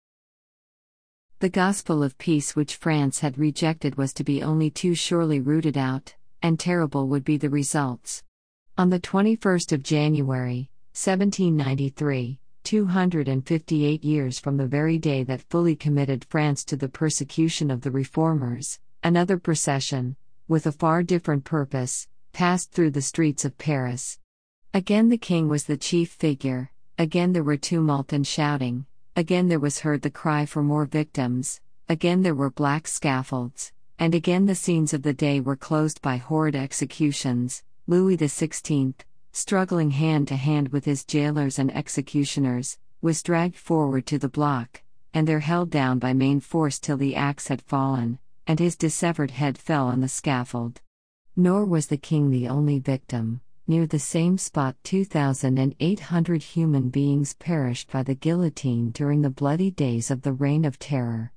The gospel of peace which France had rejected was to be only too surely rooted out, and terrible would be the results. On the twenty-first of January, seventeen ninety-three, two hundred fifty-eight years from the very day that fully committed France to the persecution of the Reformers, another procession, with a far different purpose, passed through the streets of Paris. Again the king was the chief figure, again there were tumult and shouting, again there was heard the cry for more victims, again there were black scaffolds, and again the scenes of the day were closed by horrid executions. Louis the sixteenth, struggling hand to hand with his jailers and executioners, was dragged forward to the block, and there held down by main force till the axe had fallen, and his dissevered head fell on the scaffold. Nor was the king the only victim. Near the same spot two thousand eight hundred human beings perished by the guillotine during the bloody days of the Reign of Terror.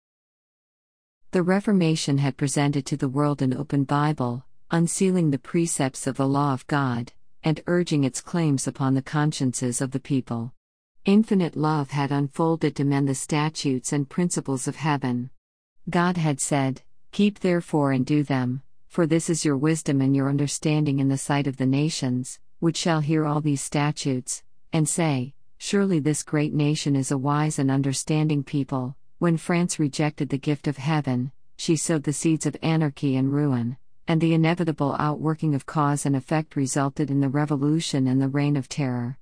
The Reformation had presented to the world an open Bible, unsealing the precepts of the law of God, and urging its claims upon the consciences of the people. Infinite love had unfolded to men the statutes and principles of heaven. God had said, "Keep therefore and do them, for this is your wisdom and your understanding in the sight of the nations, which shall hear all these statutes, and say, Surely this great nation is a wise and understanding people." When France rejected the gift of heaven, she sowed the seeds of anarchy and ruin, and the inevitable outworking of cause and effect resulted in the Revolution and the Reign of Terror.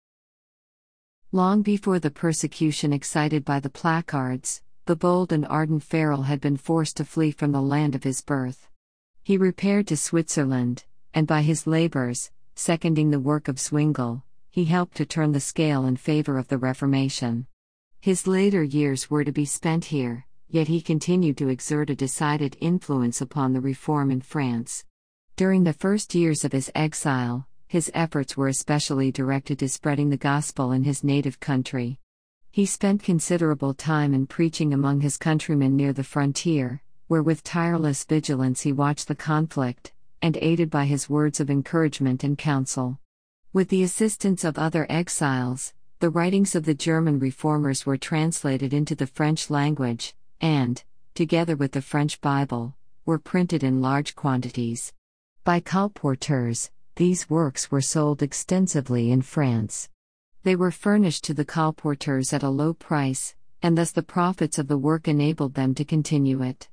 Long before the persecution excited by the placards, the bold and ardent Farel had been forced to flee from the land of his birth. He repaired to Switzerland, and by his labors, seconding the work of Zwingli, he helped to turn the scale in favor of the Reformation. His later years were to be spent here, yet he continued to exert a decided influence upon the reform in France. During the first years of his exile, his efforts were especially directed to spreading the gospel in his native country. He spent considerable time in preaching among his countrymen near the frontier, where with tireless vigilance he watched the conflict, and aided by his words of encouragement and counsel. With the assistance of other exiles, the writings of the German reformers were translated into the French language, and, together with the French Bible, were printed in large quantities. By colporteurs, these works were sold extensively in France. They were furnished to the colporteurs at a low price, and thus the profits of the work enabled them to continue it.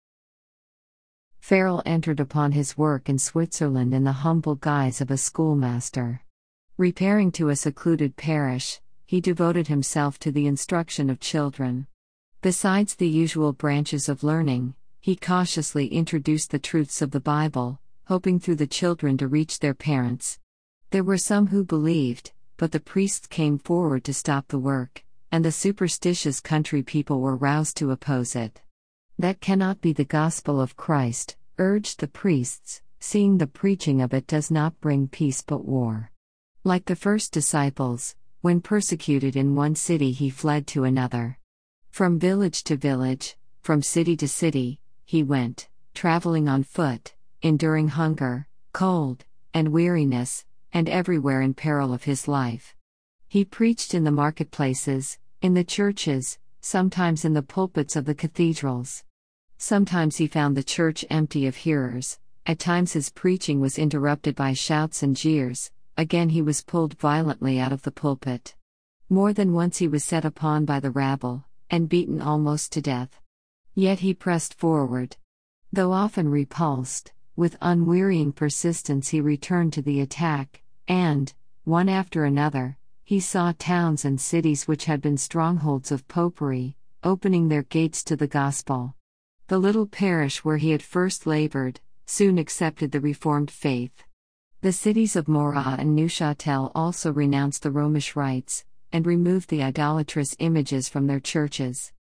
Farel entered upon his work in Switzerland in the humble guise of a schoolmaster. Repairing to a secluded parish, he devoted himself to the instruction of children. Besides the usual branches of learning, he cautiously introduced the truths of the Bible, hoping through the children to reach their parents. There were some who believed, but the priests came forward to stop the work, and the superstitious country people were roused to oppose it. That cannot be the gospel of Christ, urged the priests, seeing the preaching of it does not bring peace but war. Like the first disciples, when persecuted in one city he fled to another. From village to village, from city to city, he went, traveling on foot, enduring hunger, cold, and weariness, and everywhere in peril of his life. He preached in the marketplaces, in the churches, sometimes in the pulpits of the cathedrals. Sometimes he found the church empty of hearers, at times his preaching was interrupted by shouts and jeers, again he was pulled violently out of the pulpit. More than once he was set upon by the rabble, and beaten almost to death. Yet he pressed forward. Though often repulsed, with unwearying persistence he returned to the attack, and, one after another, he saw towns and cities which had been strongholds of popery, opening their gates to the gospel. The little parish where he had first labored, soon accepted the Reformed faith. The cities of Morat and Neuchâtel also renounced the Romish rites, and removed the idolatrous images from their churches.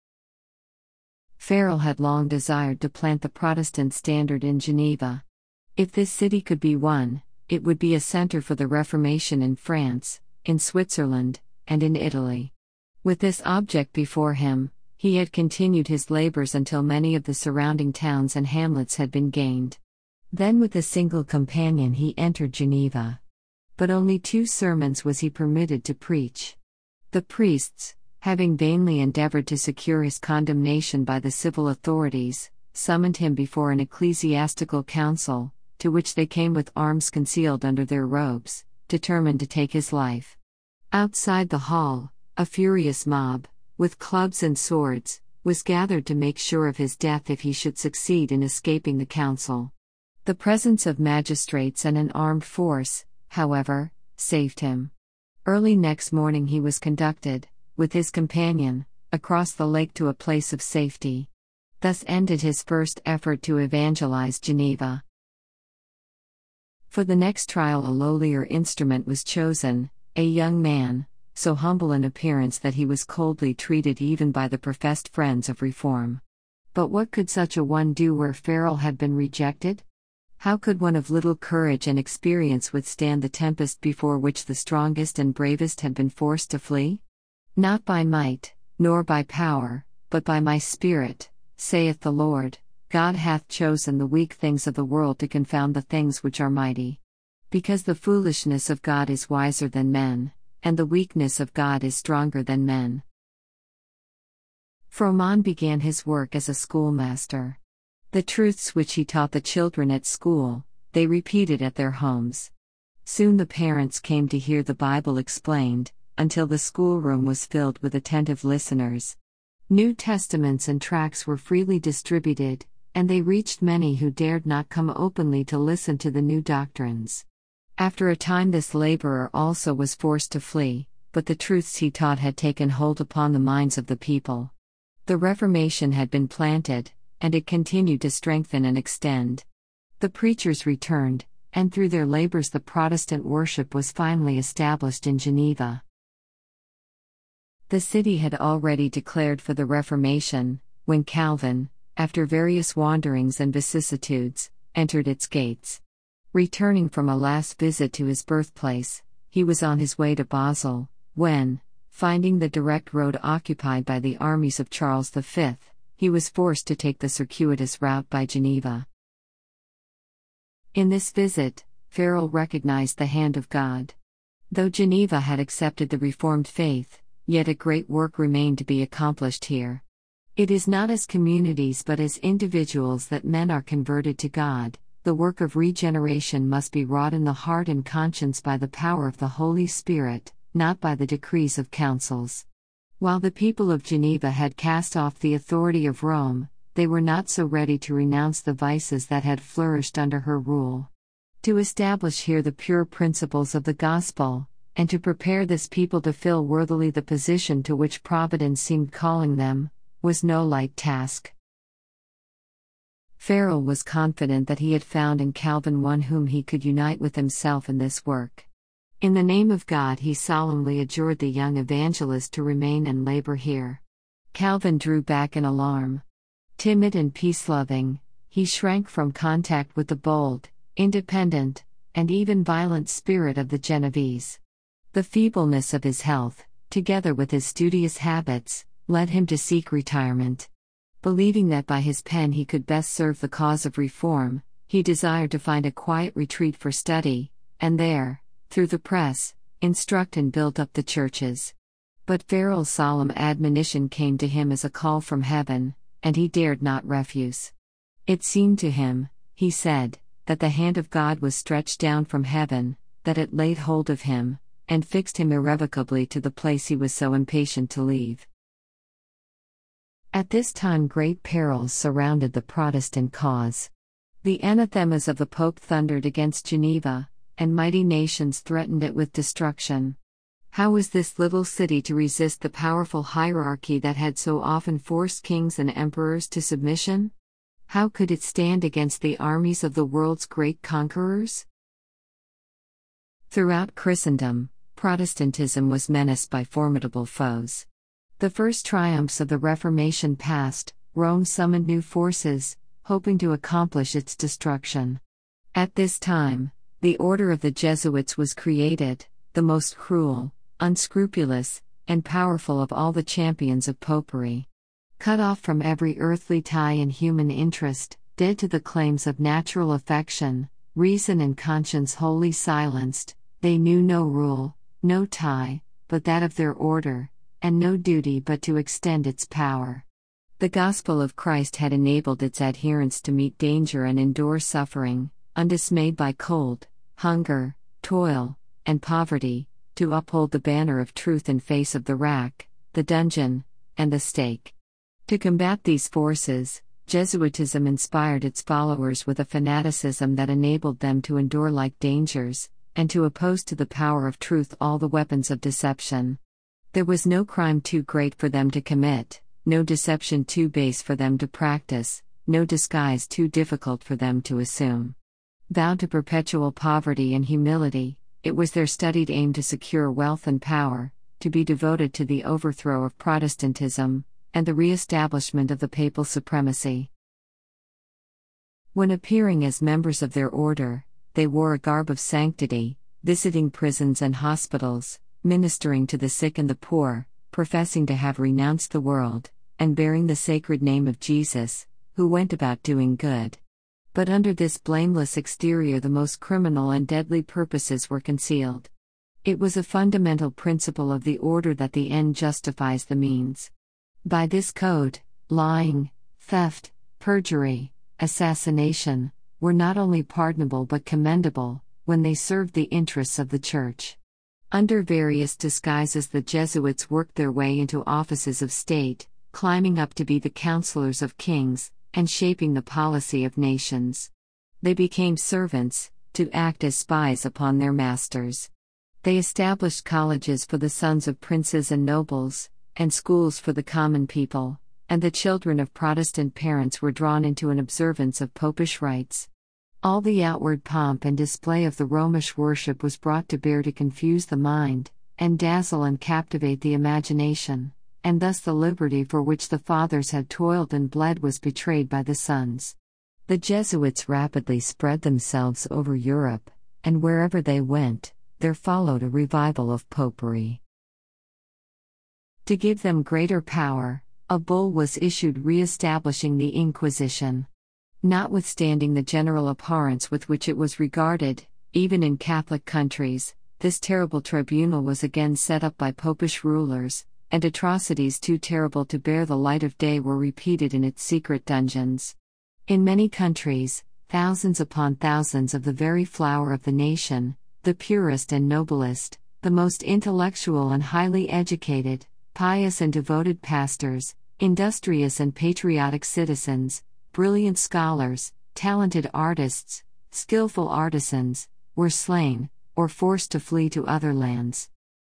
Farel had long desired to plant the Protestant standard in Geneva. If this city could be won, it would be a center for the Reformation in France, in Switzerland, and in Italy. With this object before him, he had continued his labors until many of the surrounding towns and hamlets had been gained. Then with a single companion he entered Geneva. But only two sermons was he permitted to preach. The priests, having vainly endeavored to secure his condemnation by the civil authorities, summoned him before an ecclesiastical council, to which they came with arms concealed under their robes, determined to take his life. Outside the hall, a furious mob, with clubs and swords, was gathered to make sure of his death if he should succeed in escaping the council. The presence of magistrates and an armed force, however, saved him. Early next morning he was conducted, with his companion, across the lake to a place of safety. Thus ended his first effort to evangelize Geneva. For the next trial a lowlier instrument was chosen, a young man, so humble in appearance that he was coldly treated even by the professed friends of reform. But what could such a one do where Farel had been rejected? How could one of little courage and experience withstand the tempest before which the strongest and bravest had been forced to flee? Not by might, nor by power, but by my Spirit, saith the Lord. God hath chosen the weak things of the world to confound the things which are mighty. Because the foolishness of God is wiser than men, and the weakness of God is stronger than men. Froment began his work as a schoolmaster. The truths which he taught the children at school, they repeated at their homes. Soon the parents came to hear the Bible explained, until the schoolroom was filled with attentive listeners. New Testaments and tracts were freely distributed, and they reached many who dared not come openly to listen to the new doctrines. After a time this laborer also was forced to flee, but the truths he taught had taken hold upon the minds of the people. The Reformation had been planted, and it continued to strengthen and extend. The preachers returned, and through their labors the Protestant worship was finally established in Geneva. The city had already declared for the Reformation, when Calvin, after various wanderings and vicissitudes, entered its gates. Returning from a last visit to his birthplace, he was on his way to Basel, when, finding the direct road occupied by the armies of Charles the Fifth, he was forced to take the circuitous route by Geneva. In this visit, Farel recognized the hand of God. Though Geneva had accepted the Reformed faith, yet a great work remained to be accomplished here. It is not as communities but as individuals that men are converted to God. The work of regeneration must be wrought in the heart and conscience by the power of the Holy Spirit, not by the decrees of councils. While the people of Geneva had cast off the authority of Rome, they were not so ready to renounce the vices that had flourished under her rule. To establish here the pure principles of the gospel, and to prepare this people to fill worthily the position to which Providence seemed calling them, was no light task. Farel was confident that he had found in Calvin one whom he could unite with himself in this work. In the name of God he solemnly adjured the young evangelist to remain and labor here. Calvin drew back in alarm. Timid and peace-loving, he shrank from contact with the bold, independent, and even violent spirit of the Genevese. The feebleness of his health, together with his studious habits, led him to seek retirement. Believing that by his pen he could best serve the cause of reform, he desired to find a quiet retreat for study, and there, through the press, instruct and build up the churches. But Farel's solemn admonition came to him as a call from heaven, and he dared not refuse. It seemed to him, he said, that the hand of God was stretched down from heaven, that it laid hold of him, and fixed him irrevocably to the place he was so impatient to leave. At this time great perils surrounded the Protestant cause. The anathemas of the Pope thundered against Geneva, and mighty nations threatened it with destruction. How was this little city to resist the powerful hierarchy that had so often forced kings and emperors to submission? How could it stand against the armies of the world's great conquerors? Throughout Christendom, Protestantism was menaced by formidable foes. The first triumphs of the Reformation past, Rome summoned new forces, hoping to accomplish its destruction. At this time, the Order of the Jesuits was created, the most cruel, unscrupulous, and powerful of all the champions of popery. Cut off from every earthly tie and human interest, dead to the claims of natural affection, reason and conscience wholly silenced, they knew no rule, no tie, but that of their order, and no duty but to extend its power. The gospel of Christ had enabled its adherents to meet danger and endure suffering, undismayed by cold, hunger, toil, and poverty, to uphold the banner of truth in face of the rack, the dungeon, and the stake. To combat these forces, Jesuitism inspired its followers with a fanaticism that enabled them to endure like dangers, and to oppose to the power of truth all the weapons of deception. There was no crime too great for them to commit, no deception too base for them to practice, no disguise too difficult for them to assume. Vowed to perpetual poverty and humility, it was their studied aim to secure wealth and power, to be devoted to the overthrow of Protestantism, and the re-establishment of the papal supremacy. When appearing as members of their order, they wore a garb of sanctity, visiting prisons and hospitals, ministering to the sick and the poor, professing to have renounced the world, and bearing the sacred name of Jesus, who went about doing good. But under this blameless exterior the most criminal and deadly purposes were concealed. It was a fundamental principle of the order that the end justifies the means. By this code, lying, theft, perjury, assassination, were not only pardonable but commendable, when they served the interests of the Church. Under various disguises the Jesuits worked their way into offices of state, climbing up to be the counselors of kings, and shaping the policy of nations. They became servants, to act as spies upon their masters. They established colleges for the sons of princes and nobles, and schools for the common people, and the children of Protestant parents were drawn into an observance of popish rites. All the outward pomp and display of the Romish worship was brought to bear to confuse the mind, and dazzle and captivate the imagination, and thus the liberty for which the fathers had toiled and bled was betrayed by the sons. The Jesuits rapidly spread themselves over Europe, and wherever they went, there followed a revival of popery. To give them greater power, a bull was issued re-establishing the Inquisition. Notwithstanding the general abhorrence with which it was regarded, even in Catholic countries, this terrible tribunal was again set up by popish rulers, and atrocities too terrible to bear the light of day were repeated in its secret dungeons. In many countries, thousands upon thousands of the very flower of the nation, the purest and noblest, the most intellectual and highly educated, pious and devoted pastors, industrious and patriotic citizens, brilliant scholars, talented artists, skillful artisans, were slain, or forced to flee to other lands.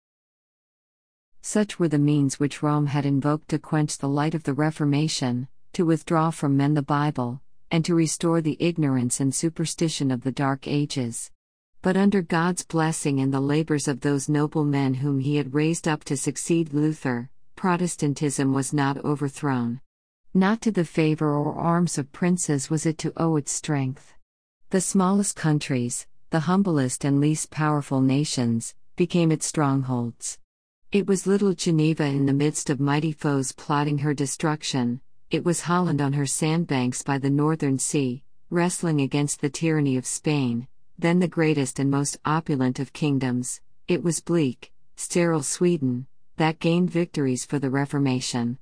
Such were the means which Rome had invoked to quench the light of the Reformation, to withdraw from men the Bible, and to restore the ignorance and superstition of the Dark Ages. But under God's blessing and the labors of those noble men whom he had raised up to succeed Luther, Protestantism was not overthrown. Not to the favor or arms of princes was it to owe its strength. The smallest countries, the humblest and least powerful nations, became its strongholds. It was little Geneva in the midst of mighty foes plotting her destruction. It was Holland on her sandbanks by the northern sea, wrestling against the tyranny of Spain, then the greatest and most opulent of kingdoms. It was bleak, sterile Sweden, that gained victories for the Reformation.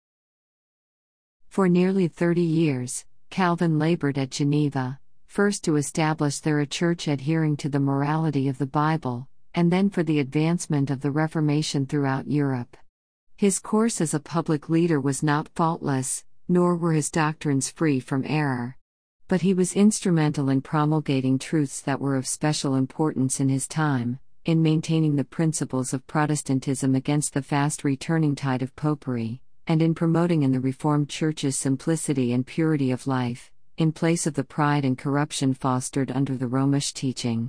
For nearly thirty years, Calvin labored at Geneva, first to establish there a church adhering to the morality of the Bible, and then for the advancement of the Reformation throughout Europe. His course as a public leader was not faultless, nor were his doctrines free from error. But he was instrumental in promulgating truths that were of special importance in his time, in maintaining the principles of Protestantism against the fast returning tide of popery, and in promoting in the Reformed Church's simplicity and purity of life, in place of the pride and corruption fostered under the Romish teaching.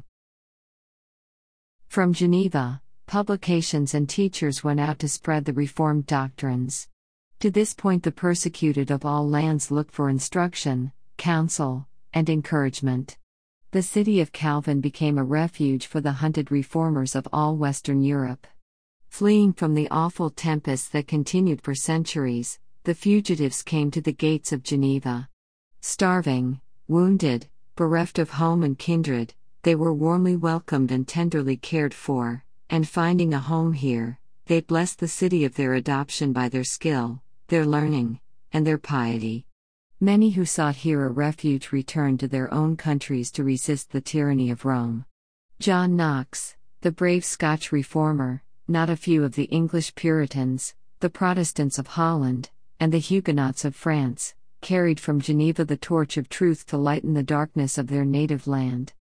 From Geneva, publications and teachers went out to spread the Reformed doctrines. To this point the persecuted of all lands looked for instruction, counsel, and encouragement. The city of Calvin became a refuge for the hunted reformers of all Western Europe. Fleeing from the awful tempests that continued for centuries, the fugitives came to the gates of Geneva. Starving, wounded, bereft of home and kindred, they were warmly welcomed and tenderly cared for, and finding a home here, they blessed the city of their adoption by their skill, their learning, and their piety. Many who sought here a refuge returned to their own countries to resist the tyranny of Rome. John Knox, the brave Scotch reformer, not a few of the English Puritans, the Protestants of Holland, and the Huguenots of France, carried from Geneva the torch of truth to lighten the darkness of their native land.